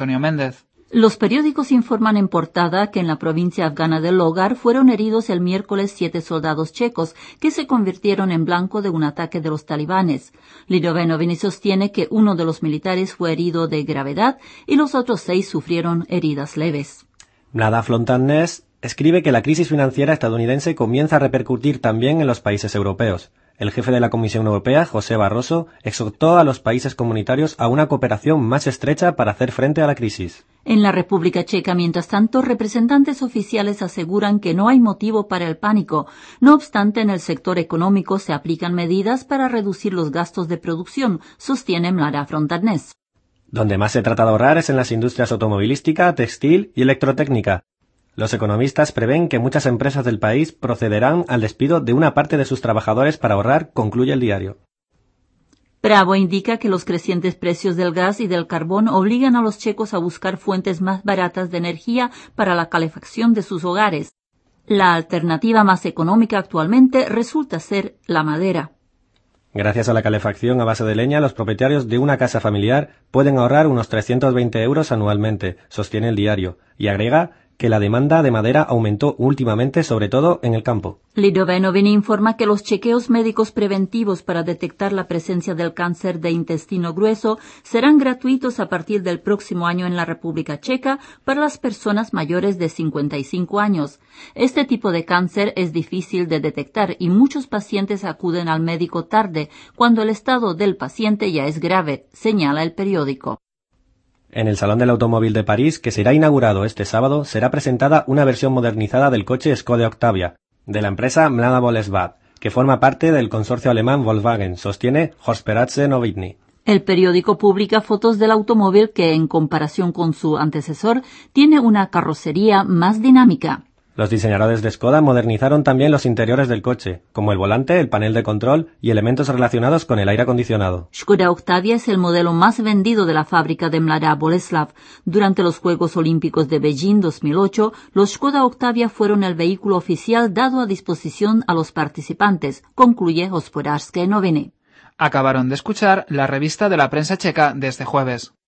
Antonio Méndez. Los periódicos informan en portada que en la provincia afgana de Logar fueron heridos el miércoles 7 soldados checos, que se convirtieron en blanco de un ataque de los talibanes. Lido Novini sostiene que uno de los militares fue herido de gravedad y los otros 6 sufrieron heridas leves. Mlada Fontanes escribe que la crisis financiera estadounidense comienza a repercutir también en los países europeos. El jefe de la Comisión Europea, José Barroso, exhortó a los países comunitarios a una cooperación más estrecha para hacer frente a la crisis. En la República Checa, mientras tanto, representantes oficiales aseguran que no hay motivo para el pánico. No obstante, en el sector económico se aplican medidas para reducir los gastos de producción, sostiene Mlada Fontanes. Donde más se trata de ahorrar es en las industrias automovilística, textil y electrotécnica. Los economistas prevén que muchas empresas del país procederán al despido de una parte de sus trabajadores para ahorrar, concluye el diario. Bravo indica que los crecientes precios del gas y del carbón obligan a los checos a buscar fuentes más baratas de energía para la calefacción de sus hogares. La alternativa más económica actualmente resulta ser la madera. Gracias a la calefacción a base de leña, los propietarios de una casa familiar pueden ahorrar unos 320 euros anualmente, sostiene el diario, y agrega que la demanda de madera aumentó últimamente, sobre todo en el campo. Lido Novini informa que los chequeos médicos preventivos para detectar la presencia del cáncer de intestino grueso serán gratuitos a partir del próximo año en la República Checa para las personas mayores de 55 años. Este tipo de cáncer es difícil de detectar y muchos pacientes acuden al médico tarde, cuando el estado del paciente ya es grave, señala el periódico. En el Salón del Automóvil de París, que será inaugurado este sábado, será presentada una versión modernizada del coche Skoda Octavia, de la empresa Mlada Bolesław, que forma parte del consorcio alemán Volkswagen, sostiene Hosperace Novitny. El periódico publica fotos del automóvil que, en comparación con su antecesor, tiene una carrocería más dinámica. Los diseñadores de Skoda modernizaron también los interiores del coche, como el volante, el panel de control y elementos relacionados con el aire acondicionado. Skoda Octavia es el modelo más vendido de la fábrica de Mlada Bolesław. Durante los Juegos Olímpicos de Beijing 2008, los Skoda Octavia fueron el vehículo oficial dado a disposición a los participantes, concluye Hospodářské noviny. Acabaron de escuchar la revista de la prensa checa de este jueves.